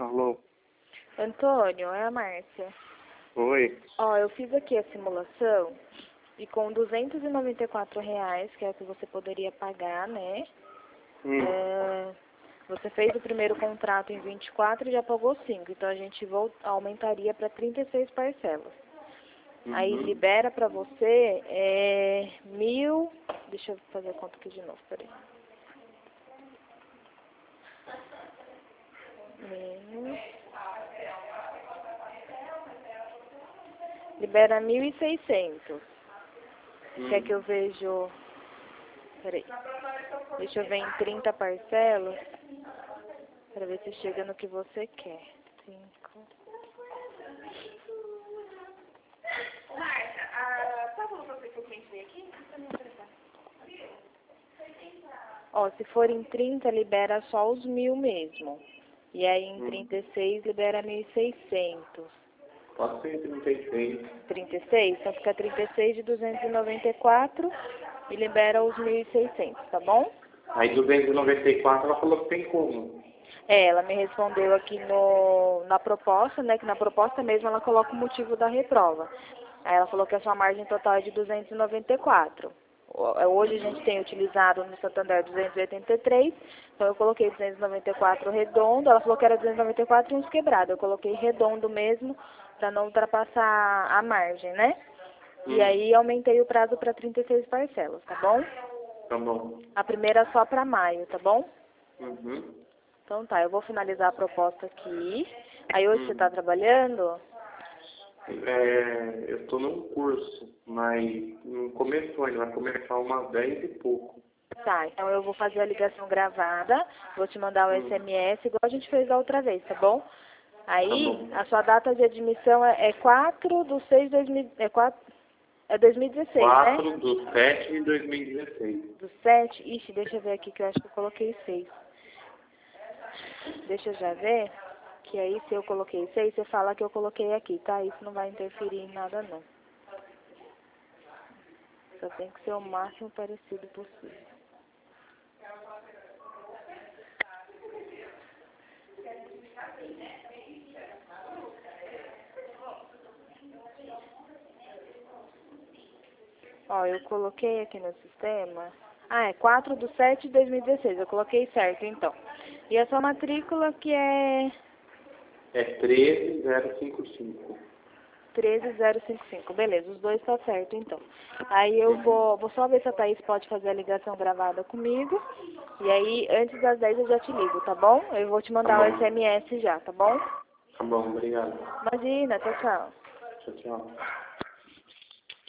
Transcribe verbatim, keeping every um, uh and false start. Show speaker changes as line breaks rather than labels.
Alô?
Antônio, é a Márcia.
Oi.
Ó, eu fiz aqui a simulação e com duzentos e noventa e quatro reais, que é o que você poderia pagar, né?
Hum.
É, você fez o primeiro contrato em vinte e quatro e já pagou cinco, então a gente volt, aumentaria para trinta e seis parcelas.
Uhum.
Aí libera para você é, mil... Deixa eu fazer a conta aqui de novo, peraí. Menos... Libera mil e seiscentos.
Hum.
Quer que eu vejo... Peraí. Deixa eu ver em trinta parcelas. Pra ver se chega no que você quer. Cinco.
Márcia, a... Tá bom você que o cliente veio aqui?
Ó, se for em trinta, libera só os mil mesmo. E aí em
Hum.
trinta e seis, libera mil e seiscentos.
Pode ser trinta e seis.
trinta e seis? Então fica trinta e seis de duzentos e noventa e quatro e libera os mil e seiscentos, tá bom?
Aí duzentos e noventa e quatro ela falou que tem como.
É, ela me respondeu aqui no, na proposta, né, que na proposta mesmo ela coloca o motivo da reprova. Aí ela falou que a sua margem total é de duzentos e noventa e quatro. Hoje a gente tem utilizado no Santander duzentos e oitenta e três, então eu coloquei duzentos e noventa e quatro redondo, ela falou que era duzentos e noventa e quatro e uns quebrados, eu coloquei redondo mesmo, para não ultrapassar a margem, né?
Hum.
E aí aumentei o prazo para trinta e seis parcelas, tá bom?
Tá bom.
A primeira só para maio, tá bom?
Uhum.
Então tá, eu vou finalizar a proposta aqui. Aí hoje
Hum.
você tá trabalhando?
É, eu tô num curso, mas não começou ainda, vai começar umas dez e pouco.
Tá, então eu vou fazer a ligação gravada, vou te mandar o
Hum.
S M S igual a gente fez da outra vez, tá bom? Aí,
Tá bom.
a sua data de admissão é, é quatro de seis de dois mil, é quatro, é dois mil e dezesseis, né?
quatro do sete de dois mil e dezesseis.
Do sete? Ixi, deixa eu ver aqui que eu acho que eu coloquei seis. Deixa eu já ver, que aí se eu coloquei seis, você fala que eu coloquei aqui, tá? Isso não vai interferir em nada não. Só tem que ser o máximo parecido possível. Ó, eu coloquei aqui no sistema... Ah, é quatro de sete de dois mil e dezesseis. Eu coloquei certo, então. E a sua matrícula, que é
É treze zero cinquenta e cinco.
treze zero cinquenta e cinco. Beleza, os dois tá certo, então. Aí eu vou, vou só ver se a Thaís pode fazer a ligação gravada comigo. E aí, antes das dez eu já te ligo, tá bom? Eu vou te mandar
Tá
o
bom.
S M S já, tá bom?
Tá bom, obrigado.
Imagina, tchau, tchau.
Tchau, tchau.